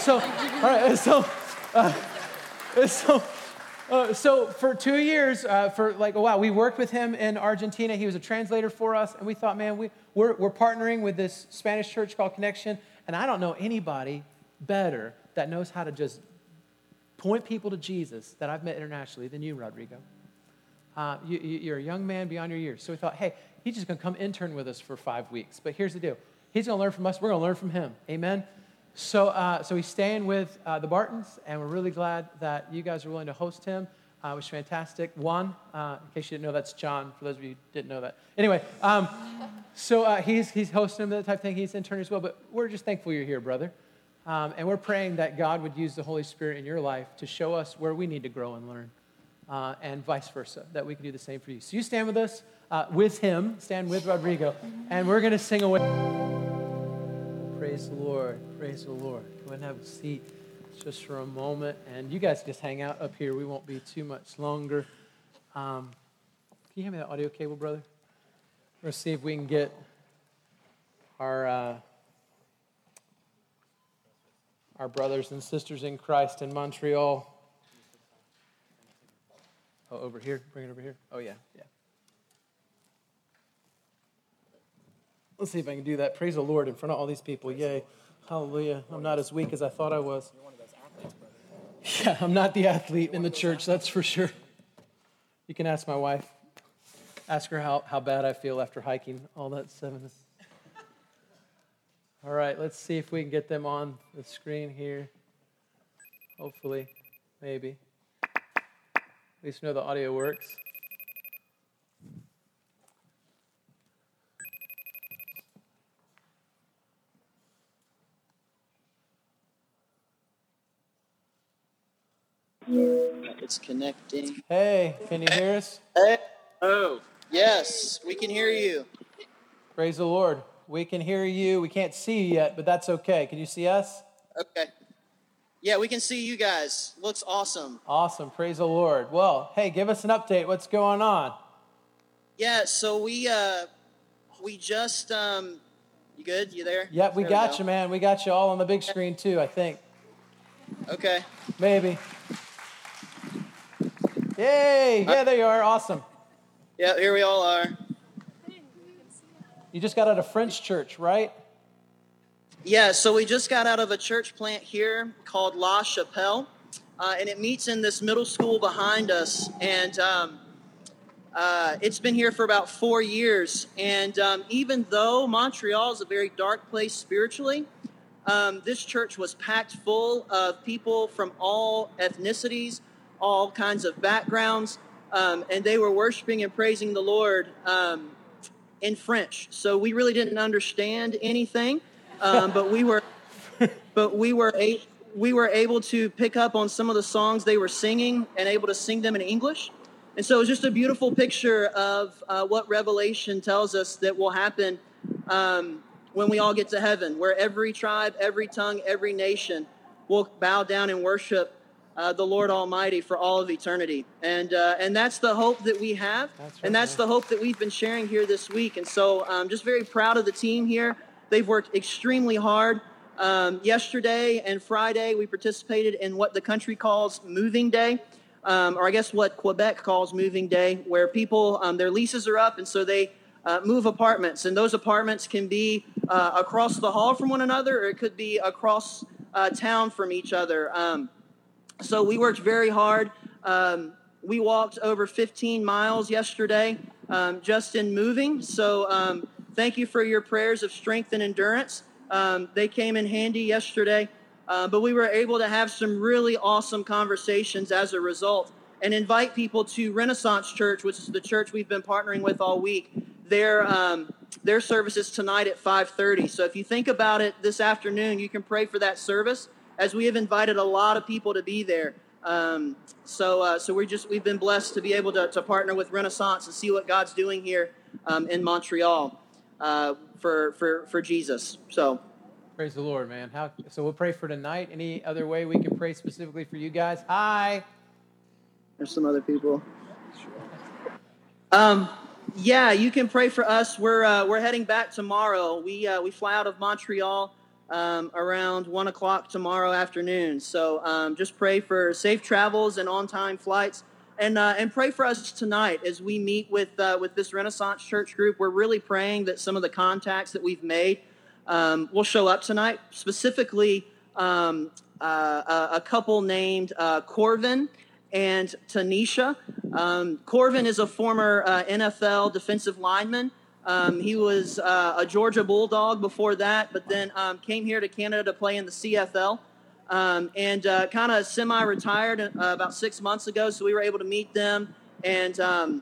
so for 2 years, we worked with him in Argentina. He was a translator for us, and we thought, man, we're partnering with this Spanish church called Connection, and I don't know anybody better that knows how to just point people to Jesus that I've met internationally than you, Rodrigo. You're a young man beyond your years. So we thought, hey, he's just going to come intern with us for 5 weeks. But here's the deal. He's going to learn from us. We're going to learn from him. Amen? So he's staying with the Bartons, and we're really glad that you guys are willing to host him. It was fantastic. Juan, in case you didn't know, that's John, for those of you who didn't know that. Anyway, he's hosting him, that type of thing. He's intern as well. But we're just thankful you're here, brother. And we're praying that God would use the Holy Spirit in your life to show us where we need to grow and learn, and vice versa, that we can do the same for you. So you stand with us, with him, stand with Rodrigo, and we're going to sing away. Praise the Lord, praise the Lord. Go ahead and have a seat just for a moment, and you guys just hang out up here. We won't be too much longer. Can you hand me that audio cable, brother? We're going to see if we can get our brothers and sisters in Christ in Montreal. Oh, over here? Bring it over here? Oh, yeah. Let's see if I can do that. Praise the Lord in front of all these people. Yay. Hallelujah. I'm not as weak as I thought I was. You're one of those athletes, brother. Yeah, I'm not the athlete in the church, that's for sure. You can ask my wife. Ask her how bad I feel after hiking all that 7. All right, let's see if we can get them on the screen here. Hopefully, maybe. At least know the audio works. It's connecting. Hey, can you hear us? Hey. Oh, yes, we can hear you. Praise the Lord. We can hear you. We can't see you yet, but that's okay. Can you see us? Okay. Yeah, we can see you guys. Looks awesome. Awesome. Praise the Lord. Well, hey, give us an update. What's going on? Yeah, so we just, you good? You there? Yep, we got you, man. We got you all on the big screen, too, I think. Okay. Maybe. Yay! Yeah, there you are. Awesome. Yeah, here we all are. You just got out of French church, right? Yeah, so we just got out of a church plant here called La Chapelle, and it meets in this middle school behind us, and it's been here for about 4 years, and even though Montreal is a very dark place spiritually, this church was packed full of people from all ethnicities, all kinds of backgrounds, and they were worshiping and praising the Lord in French. So we really didn't understand anything, but we were able to pick up on some of the songs they were singing and able to sing them in English. And so it's just a beautiful picture of what Revelation tells us that will happen when we all get to heaven, where every tribe, every tongue, every nation will bow down and worship the Lord Almighty for all of eternity. And that's the hope that we have. That's the hope that we've been sharing here this week. And so I'm just very proud of the team here. They've worked extremely hard. Yesterday and Friday, we participated in what the country calls Moving Day, or I guess what Quebec calls Moving Day, where people, their leases are up, and so they move apartments. And those apartments can be across the hall from one another, or it could be across town from each other. So we worked very hard. We walked over 15 miles yesterday just in moving. So thank you for your prayers of strength and endurance. They came in handy yesterday. But we were able to have some really awesome conversations as a result, and invite people to Renaissance Church, which is the church we've been partnering with all week. Their service is tonight at 5:30. So if you think about it this afternoon, you can pray for that service, as we have invited a lot of people to be there. So we've been blessed to be able to partner with Renaissance and see what God's doing here in Montreal for Jesus. So. Praise the Lord, man. So we'll pray for tonight. Any other way we can pray specifically for you guys? Hi. There's some other people. Yeah, you can pray for us. We're heading back tomorrow. We fly out of Montreal around 1 o'clock tomorrow afternoon. So just pray for safe travels and on-time flights, and pray for us tonight as we meet with this Renaissance Church group. We're really praying that some of the contacts that we've made will show up tonight. Specifically, a couple named Corvin and Tanisha. Corvin is a former NFL defensive lineman. He was a Georgia Bulldog before that, but then came here to Canada to play in the CFL, and kind of semi-retired about 6 months ago. So we were able to meet them and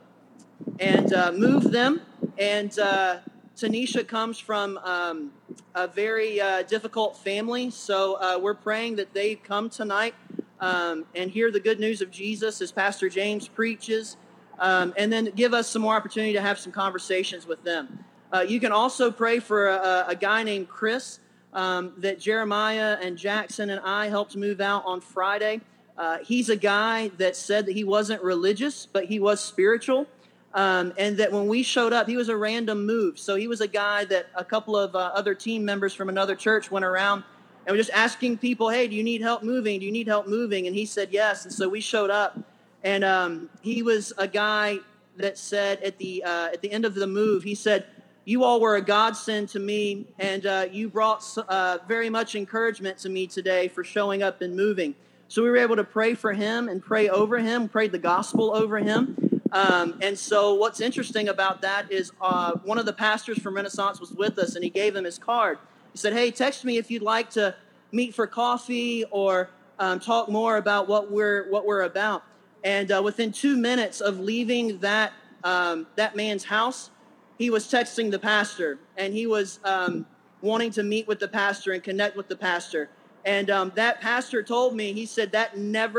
move them. And Tanisha comes from a very difficult family, so we're praying that they come tonight and hear the good news of Jesus as Pastor James preaches, and then give us some more opportunity to have some conversations with them. You can also pray for a guy named Chris that Jeremiah and Jackson and I helped move out on Friday. He's a guy that said that he wasn't religious, but he was spiritual. And that when we showed up, he was a random move. So he was a guy that a couple of other team members from another church went around and were just asking people, hey, do you need help moving? Do you need help moving? And he said yes. And so we showed up. And he was a guy that said at the end of the move, he said, you all were a godsend to me, and you brought very much encouragement to me today for showing up and moving. So we were able to pray for him and pray over him, prayed the gospel over him. And so what's interesting about that is one of the pastors from Renaissance was with us, and he gave him his card. He said, hey, text me if you'd like to meet for coffee or talk more about what we're about. And within 2 minutes of leaving that man's house, he was texting the pastor, and he was wanting to meet with the pastor and connect with the pastor. And that pastor told me, he said that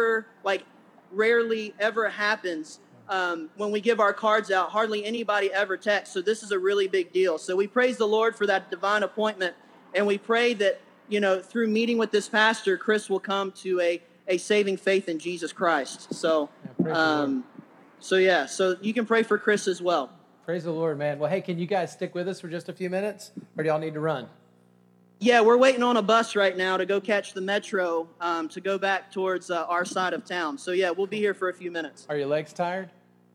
rarely ever happens. When we give our cards out, hardly anybody ever texts. So this is a really big deal. So we praise the Lord for that divine appointment. And we pray that, through meeting with this pastor, Chris will come to a saving faith in Jesus Christ. So, so you can pray for Chris as well. Praise the Lord, man. Well, hey, can you guys stick with us for just a few minutes, or do y'all need to run? Yeah, we're waiting on a bus right now to go catch the metro to go back towards our side of town. So, yeah, we'll be here for a few minutes. Are your legs tired?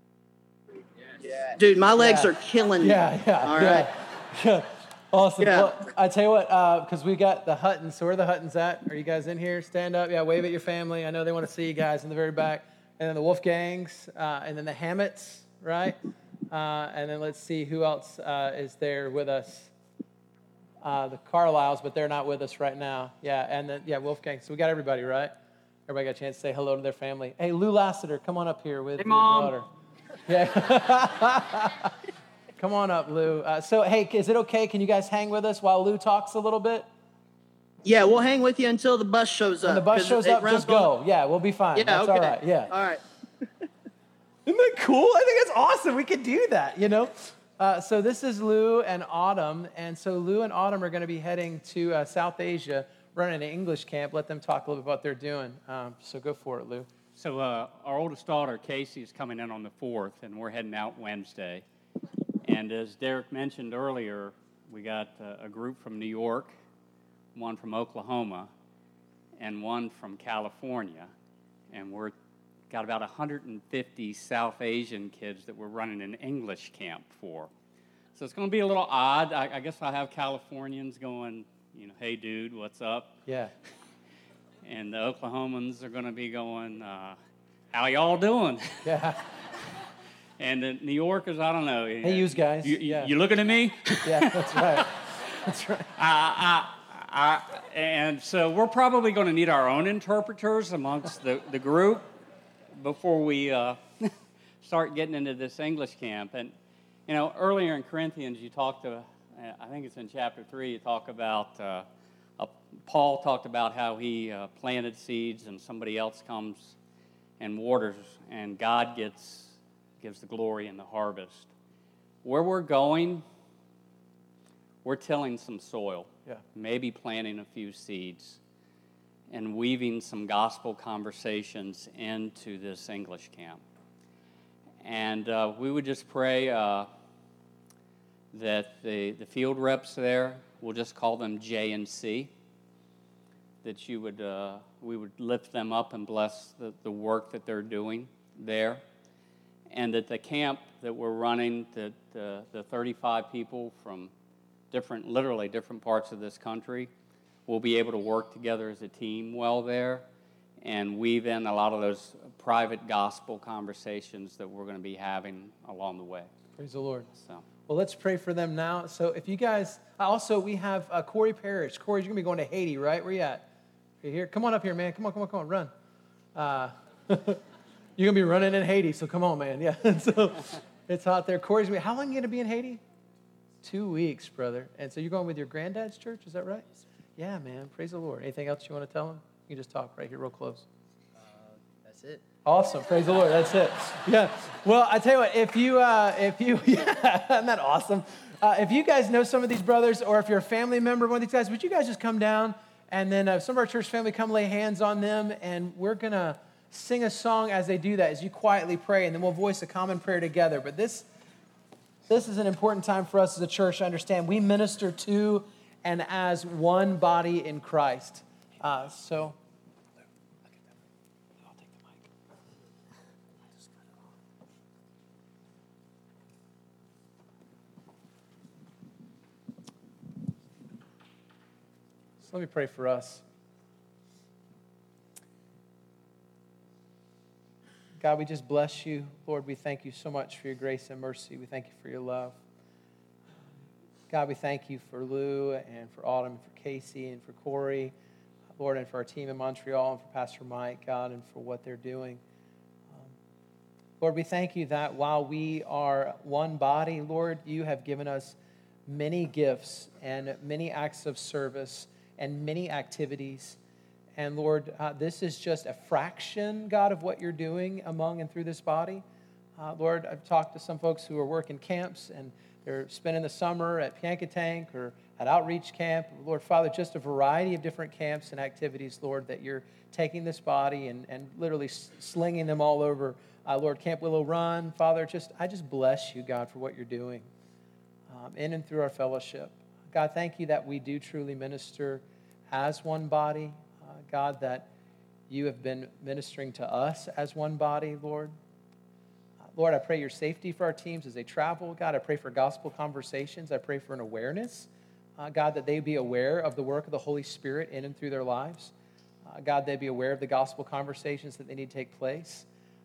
Yeah. Dude, my legs are killing me. Yeah. All right. Yeah. Awesome. Yeah. Well, I tell you what, because we got the Huttons. So where are the Huttons at? Are you guys in here? Stand up. Yeah, wave at your family. I know they want to see you guys in the very back. And then the Wolfgangs, and then the Hammets, right? And then let's see who else is there with us. The Carlisles, but they're not with us right now. Yeah, and then, Wolfgang. So we got everybody, right? Everybody got a chance to say hello to their family. Hey, Lou Lassiter, come on up here with your daughter. Yeah. Come on up, Lou. So, hey, is it okay? Can you guys hang with us while Lou talks a little bit? Yeah, we'll hang with you until the bus shows up. When the bus shows up, just go. Yeah, we'll be fine. Yeah, that's okay. all right. Yeah. All right. Isn't that cool? I think it's awesome. We could do that, So this is Lou and Autumn. And so Lou and Autumn are going to be heading to South Asia, running an English camp. Let them talk a little bit about what they're doing. So go for it, Lou. So our oldest daughter, Casey, is coming in on the 4th, and we're heading out Wednesday. And as Derek mentioned earlier, we got a group from New York, one from Oklahoma, and one from California. And we're got about 150 South Asian kids that we're running an English camp for. So it's going to be a little odd. I guess I'll have Californians going, hey, dude, what's up? Yeah. And the Oklahomans are going to be going, how y'all doing? Yeah. And the New Yorkers, I don't know. Hey, you guys. You looking at me? Yeah, that's right. That's right. And so we're probably going to need our own interpreters amongst the group before we start getting into this English camp. And, earlier in Corinthians, you talked to, I think it's in chapter 3, you talk about, Paul talked about how he planted seeds and somebody else comes and waters, and God gives the glory in the harvest. Where we're going, we're tilling some soil, maybe planting a few seeds, and weaving some gospel conversations into this English camp. And we would just pray that the field reps there, we'll just call them J and C, that we would lift them up and bless the work that they're doing there, and that the camp that we're running, that the 35 people from literally different parts of this country will be able to work together as a team well there and weave in a lot of those private gospel conversations that we're going to be having along the way. Praise the Lord. So. Well, let's pray for them now. So if you guys, also we have Corey Parrish. Corey, you're going to be going to Haiti, right? Where you at? You're here? Come on up here, man. Come on, run. You're going to be running in Haiti, so come on, man. Yeah, so it's hot there. Corey's going to be, how long are you going to be in Haiti? 2 weeks, brother. And so you're going with your granddad's church, is that right? Yeah, man. Praise the Lord. Anything else you want to tell him? You can just talk right here real close. That's it. Awesome. Praise the Lord. That's it. Yeah. Well, I tell you what, if you, yeah, isn't that awesome? If you guys know some of these brothers, or if you're a family member of one of these guys, would you guys just come down and then some of our church family come lay hands on them, and we're going to sing a song as they do that, as you quietly pray, and then we'll voice a common prayer together. But this is an important time for us as a church to understand we minister to and as one body in Christ. So let me pray for us. God, we just bless you. Lord, we thank you so much for your grace and mercy. We thank you for your love. God, we thank you for Lou and for Autumn and for Casey and for Corey, Lord, and for our team in Montreal and for Pastor Mike, God, and for what they're doing. Lord, we thank you that while we are one body, Lord, you have given us many gifts and many acts of service and many activities. And Lord, this is just a fraction, God, of what you're doing among and through this body. Lord, I've talked to some folks who are working camps, and they're spending the summer at Piankatank or at Outreach Camp. Lord, Father, just a variety of different camps and activities, Lord, that you're taking this body and literally slinging them all over. Lord, Camp Willow Run, Father, I just bless you, God, for what you're doing in and through our fellowship. God, thank you that we do truly minister as one body. God, that you have been ministering to us as one body, Lord. Lord, I pray your safety for our teams as they travel. God, I pray for gospel conversations. I pray for an awareness, God, that they be aware of the work of the Holy Spirit in and through their lives. God, they be aware of the gospel conversations that they need to take place.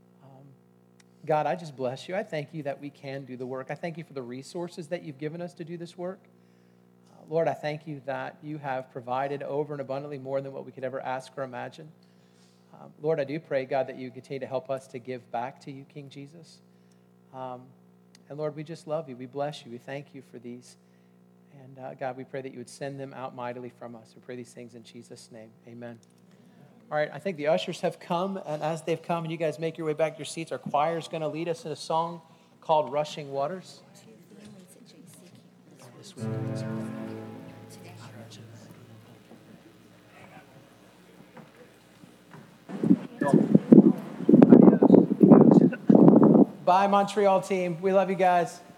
God, I just bless you. I thank you that we can do the work. I thank you for the resources that you've given us to do this work. Lord, I thank you that you have provided over and abundantly more than what we could ever ask or imagine. Lord, I do pray, God, that you continue to help us to give back to you, King Jesus. And Lord, we just love you. We bless you. We thank you for these. And God, we pray that you would send them out mightily from us. We pray these things in Jesus' name. Amen. All right, I think the ushers have come, and as they've come and you guys make your way back to your seats, our choir is going to lead us in a song called Rushing Waters. Bye, Montreal team. We love you guys.